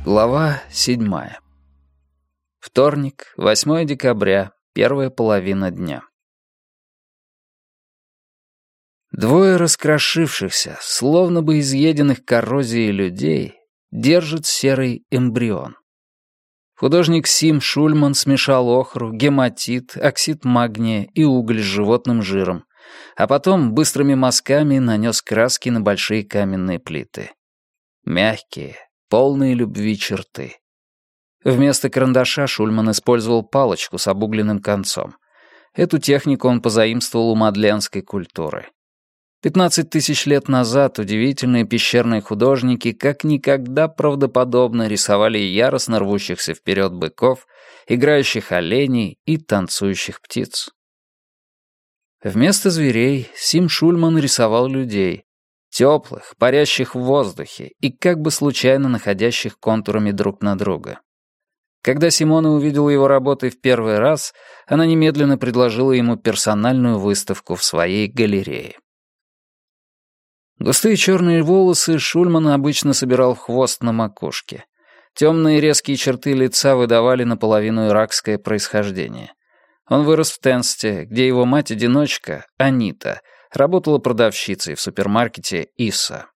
Глава 7. Вторник, 8 декабря, первая половина дня. Двое раскрошившихся, словно бы изъеденных коррозией людей, держат серый эмбрион. Художник Сим Шульман смешал охру, гематит, оксид магния и уголь с животным жиром, а потом быстрыми мазками нанес краски на большие каменные плиты. Мягкие, полные любви черты. Вместо карандаша Шульман использовал палочку с обугленным концом. Эту технику он позаимствовал у мадленской культуры. 15 тысяч лет назад удивительные пещерные художники как никогда правдоподобно рисовали яростно рвущихся вперед быков, играющих оленей и танцующих птиц. Вместо зверей Сим Шульман рисовал людей, теплых, парящих в воздухе и как бы случайно находящих контурами друг на друга. Когда Симона увидела его работы в первый раз, она немедленно предложила ему персональную выставку в своей галерее. Густые черные волосы Шульман обычно собирал в хвост на макушке. Темные резкие черты лица выдавали наполовину иракское происхождение. Он вырос в Тенсте, где его мать-одиночка, Анита, работала продавщицей в супермаркете «Иса».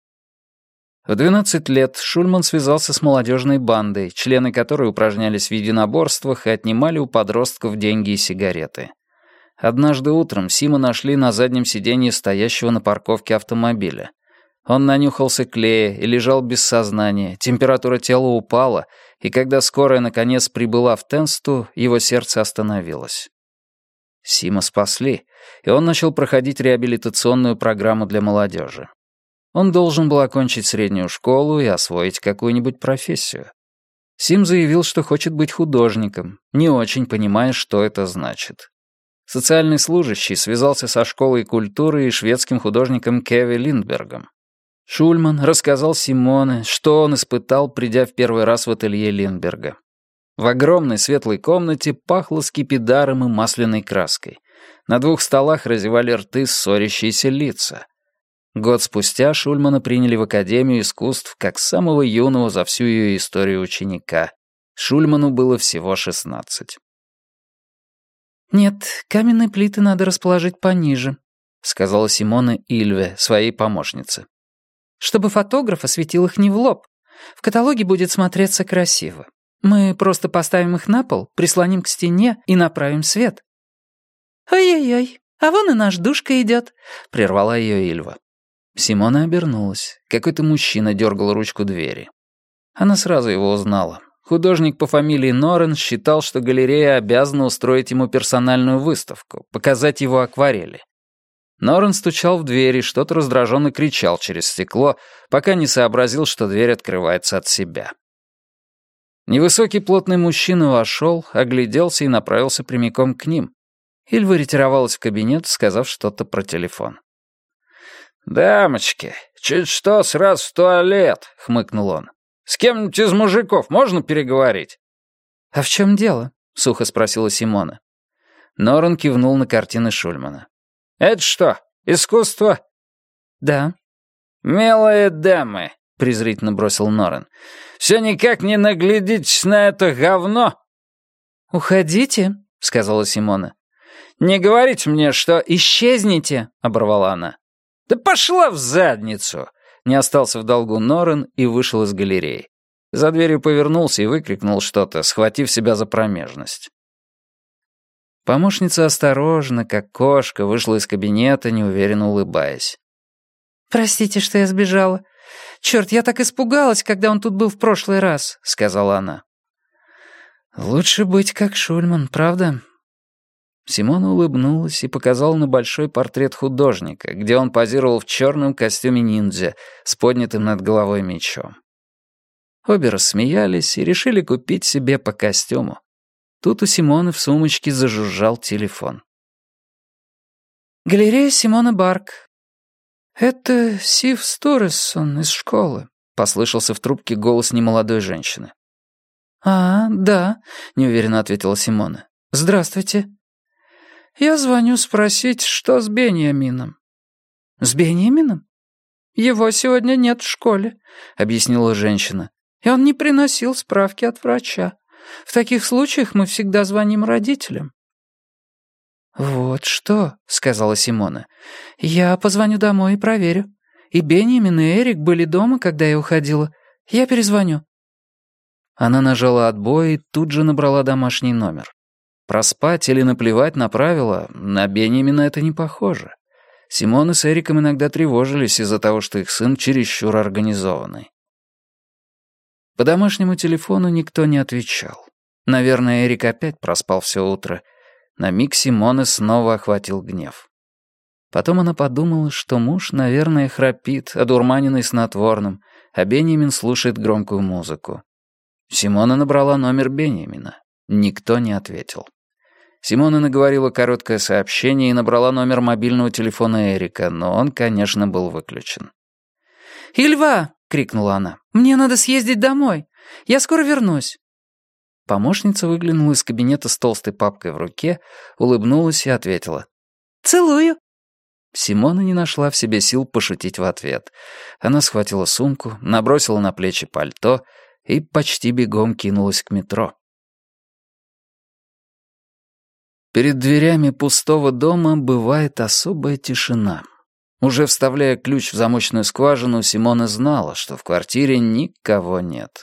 В 12 лет Шульман связался с молодежной бандой, члены которой упражнялись в единоборствах и отнимали у подростков деньги и сигареты. Однажды утром Сима нашли на заднем сиденье стоящего на парковке автомобиля. Он нанюхался клея и лежал без сознания, температура тела упала, и когда скорая наконец прибыла в Тенсту, его сердце остановилось. Сима спасли, и он начал проходить реабилитационную программу для молодежи. Он должен был окончить среднюю школу и освоить какую-нибудь профессию. Сим заявил, что хочет быть художником, не очень понимая, что это значит. Социальный служащий связался со школой культуры и шведским художником Кеви Линдбергом. Шульман рассказал Симоне, что он испытал, придя в первый раз в ателье Линдберга. В огромной светлой комнате пахло скипидаром и масляной краской. На 2 столах разевали рты ссорящиеся лица. Год спустя Шульмана приняли в Академию искусств как самого юного за всю ее историю ученика. Шульману было всего 16. «Нет, каменные плиты надо расположить пониже», — сказала Симона Ильве, своей помощнице. «Чтобы фотограф осветил их не в лоб. В каталоге будет смотреться красиво. Мы просто поставим их на пол, прислоним к стене и направим свет». «Ой-ой-ой, а вон и наш Душка идет», — прервала ее Ильва. Симона обернулась. Какой-то мужчина дергал ручку двери. Она сразу его узнала. Художник по фамилии Норрен считал, что галерея обязана устроить ему персональную выставку, показать его акварели. Норрен стучал в дверь и что-то раздраженно кричал через стекло, пока не сообразил, что дверь открывается от себя. Невысокий плотный мужчина вошел, огляделся и направился прямиком к ним. Ильва ретировалась в кабинет, сказав что-то про телефон. «Дамочки, чуть что, сразу в туалет», — хмыкнул он. «С кем-нибудь из мужиков можно переговорить?» «А в чем дело?» — сухо спросила Симона. Норрен кивнул на картины Шульмана. «Это что, искусство?» «Да». «Милые дамы», — презрительно бросил Норрен, «все никак не наглядитесь на это говно». «Уходите», — сказала Симона. «Не говорите мне, что...» «Исчезните», — оборвала она. «Да пошла в задницу!» Не остался в долгу Норрен и вышел из галереи. За дверью повернулся и выкрикнул что-то, схватив себя за промежность. Помощница осторожно, как кошка, вышла из кабинета, неуверенно улыбаясь. «Простите, что я сбежала. Черт, я так испугалась, когда он тут был в прошлый раз», — сказала она. «Лучше быть как Шульман, правда?» Симона улыбнулась и показала на большой портрет художника, где он позировал в черном костюме ниндзя с поднятым над головой мечом. Обе рассмеялись и решили купить себе по костюму. Тут у Симоны в сумочке зажужжал телефон. «Галерея Симона Барк. Это Сив Сторессон из школы», — послышался в трубке голос немолодой женщины. «А, да», — неуверенно ответила Симона. «Здравствуйте». «Я звоню спросить, что с Беньямином». «С Беньямином? Его сегодня нет в школе», — объяснила женщина. и он не приносил справки от врача. В таких случаях мы всегда звоним родителям». «Вот что», — сказала Симона. «Я позвоню домой и проверю. И Бенjamin, и Эрик были дома, когда я уходила. Я перезвоню». Она нажала отбой и тут же набрала домашний номер. Проспать или наплевать на правила, на Бенjamina это не похоже. Симона с Эриком иногда тревожились из-за того, что их сын чересчур организованный. По домашнему телефону никто не отвечал. Наверное, Эрик опять проспал все утро. На миг Симоны снова охватил гнев. Потом она подумала, что муж, наверное, храпит, одурманенный снотворным, а Бенjamин слушает громкую музыку. Симона набрала номер Бенjamina. Никто не ответил. Симона наговорила короткое сообщение и набрала номер мобильного телефона Эрика, но он, конечно, был выключен. «Ильва!» — крикнула она. «Мне надо съездить домой. Я скоро вернусь». Помощница выглянула из кабинета с толстой папкой в руке, улыбнулась и ответила. «Целую». Симона не нашла в себе сил пошутить в ответ. Она схватила сумку, набросила на плечи пальто и почти бегом кинулась к метро. Перед дверями пустого дома бывает особая тишина. Уже вставляя ключ в замочную скважину, Симона знала, что в квартире никого нет.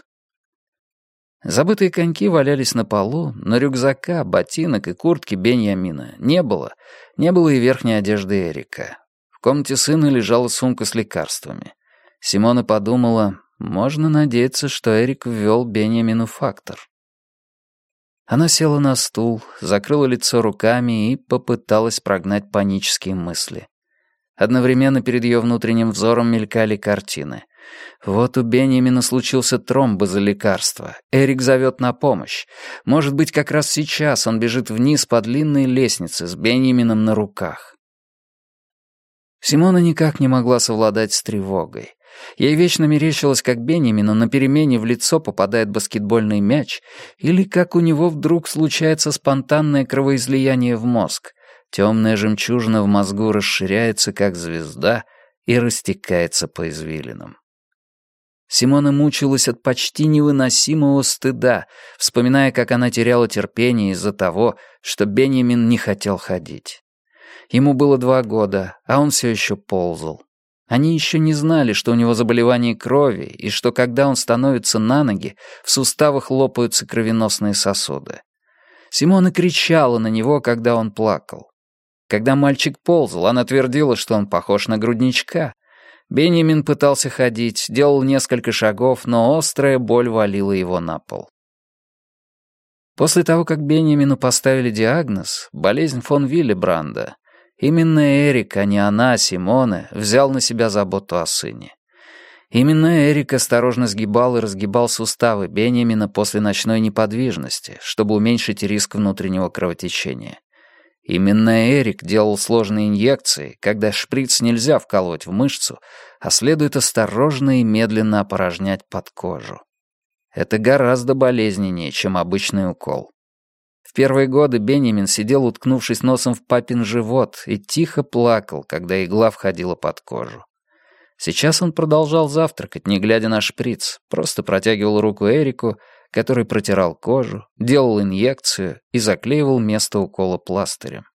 Забытые коньки валялись на полу, но рюкзака, ботинок и куртки Бенjamina не было. Не было и верхней одежды Эрика. В комнате сына лежала сумка с лекарствами. Симона подумала, можно надеяться, что Эрик ввел Бенjaminu фактор. Она села на стул, закрыла лицо руками и попыталась прогнать панические мысли. Одновременно перед ее внутренним взором мелькали картины. Вот у Бенjamina случился тромб из-за лекарства. Эрик зовет на помощь. Может быть, как раз сейчас он бежит вниз по длинной лестнице с Бенjamiном на руках. Симона никак не могла совладать с тревогой. Ей вечно мерещилось, как Бенjaminu на перемене в лицо попадает баскетбольный мяч, или как у него вдруг случается спонтанное кровоизлияние в мозг. Темная жемчужина в мозгу расширяется, как звезда, и растекается по извилинам. Симона мучилась от почти невыносимого стыда, вспоминая, как она теряла терпение из-за того, что Бенjamин не хотел ходить. Ему было 2 года, а он все еще ползал. Они еще не знали, что у него заболевание крови, и что когда он становится на ноги, в суставах лопаются кровеносные сосуды. Симона кричала на него, когда он плакал. Когда мальчик ползал, она твердила, что он похож на грудничка. Бенjamин пытался ходить, делал несколько шагов, но острая боль валила его на пол. После того, как Бенjaminu поставили диагноз, болезнь фон Виллебранда, именно Эрик, а не она, Симона, взял на себя заботу о сыне. Именно Эрик осторожно сгибал и разгибал суставы Бенjamina после ночной неподвижности, чтобы уменьшить риск внутреннего кровотечения. Именно Эрик делал сложные инъекции, когда шприц нельзя вкалывать в мышцу, а следует осторожно и медленно опорожнять под кожу. Это гораздо болезненнее, чем обычный укол. В первые годы Бенjamин сидел, уткнувшись носом в папин живот, и тихо плакал, когда игла входила под кожу. Сейчас он продолжал завтракать, не глядя на шприц, просто протягивал руку Эрику, который протирал кожу, делал инъекцию и заклеивал место укола пластырем.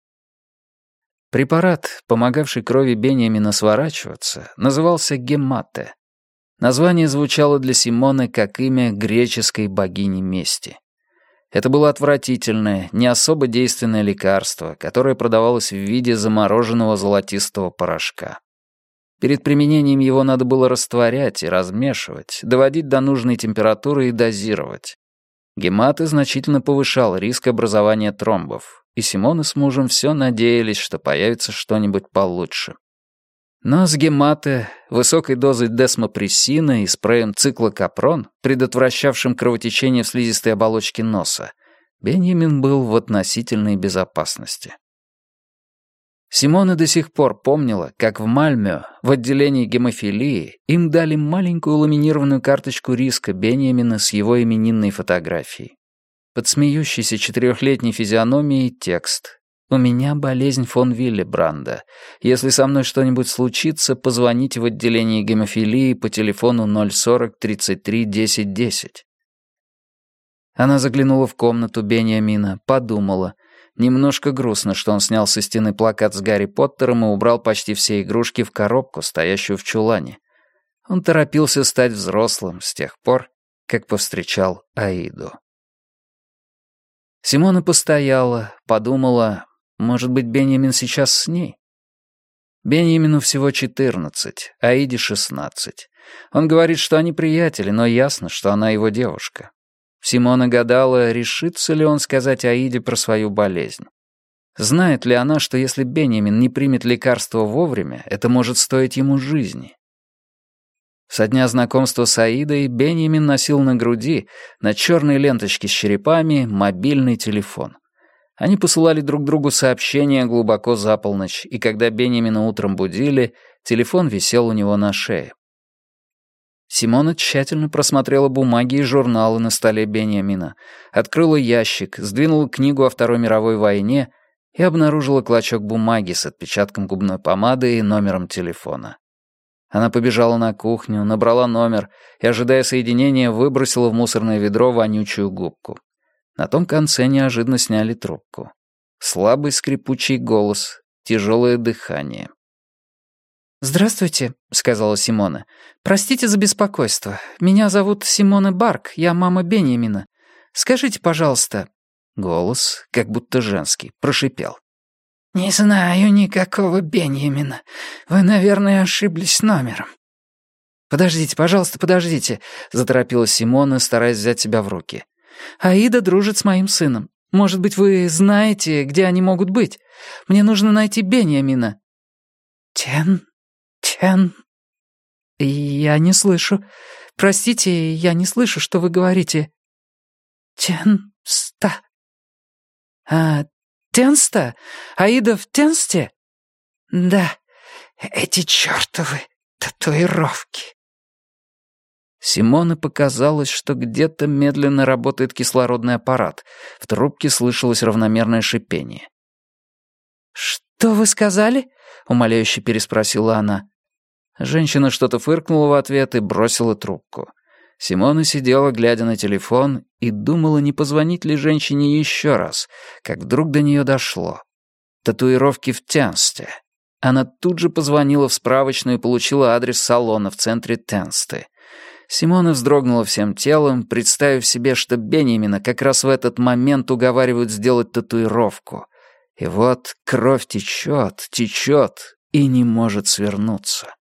Препарат, помогавший крови Бенjamina сворачиваться, назывался гемате. Название звучало для Симоны как имя греческой богини мести. Это было отвратительное, не особо действенное лекарство, которое продавалось в виде замороженного золотистого порошка. Перед применением его надо было растворять и размешивать, доводить до нужной температуры и дозировать. Гематы значительно повышал риск образования тромбов, и Симона с мужем все надеялись, что появится что-нибудь получше. Но с гематы, высокой дозой десмопрессина и спреем циклокапрон, предотвращавшим кровотечение в слизистой оболочке носа, Бенjamин был в относительной безопасности. Симона до сих пор помнила, как в Мальмё, в отделении гемофилии, им дали маленькую ламинированную карточку риска Бенjamina с его именинной фотографией. Под смеющейся 4-летней физиономией текст У меня болезнь фон Виллебранда. Если со мной что-нибудь случится, позвоните в отделение гемофилии по телефону 040 33 10 10». Она заглянула в комнату Беньямина, подумала. Немножко грустно, что он снял со стены плакат с Гарри Поттером и убрал почти все игрушки в коробку, стоящую в чулане. Он торопился стать взрослым с тех пор, как повстречал Аиду. Симона постояла, подумала, может быть, Беньямин сейчас с ней? Беньямину всего 14, Аиде 16. Он говорит, что они приятели, но ясно, что она его девушка. Симона гадала, решится ли он сказать Аиде про свою болезнь. Знает ли она, что если Беньямин не примет лекарство вовремя, это может стоить ему жизни? Со дня знакомства с Аидой Беньямин носил на груди, на черной ленточке с черепами, мобильный телефон. Они посылали друг другу сообщения глубоко за полночь, и когда Беньямина утром будили, телефон висел у него на шее. Симона тщательно просмотрела бумаги и журналы на столе Беньямина, открыла ящик, сдвинула книгу о Второй мировой войне и обнаружила клочок бумаги с отпечатком губной помады и номером телефона. Она побежала на кухню, набрала номер и, ожидая соединения, выбросила в мусорное ведро вонючую губку. На том конце неожиданно сняли трубку. Слабый скрипучий голос, тяжелое дыхание. «Здравствуйте», — сказала Симона. «Простите за беспокойство. Меня зовут Симона Барк, я мама Беньямина. Скажите, пожалуйста...» Голос, как будто женский, прошипел. «Не знаю никакого Беньямина. Вы, наверное, ошиблись номером». «Подождите, пожалуйста, подождите», — заторопилась Симона, стараясь взять себя в руки. «Аида дружит с моим сыном. Может быть, вы знаете, где они могут быть? Мне нужно найти Беньямина». «Тен... Я не слышу. Простите, я не слышу, что вы говорите. Тенста. Тенста? Аида в Тенсте? Да, эти чертовы татуировки». Симоне показалось, что где-то медленно работает кислородный аппарат. В трубке слышалось равномерное шипение. «Что вы сказали?» — умоляюще переспросила она. Женщина что-то фыркнула в ответ и бросила трубку. Симона сидела, глядя на телефон, и думала, не позвонить ли женщине еще раз, как вдруг до нее дошло. Татуировки в Тенсте. Она тут же позвонила в справочную и получила адрес салона в центре Тенсты. Симона вздрогнула всем телом, представив себе, что Беньямина как раз в этот момент уговаривают сделать татуировку. И вот кровь течет и не может свернуться.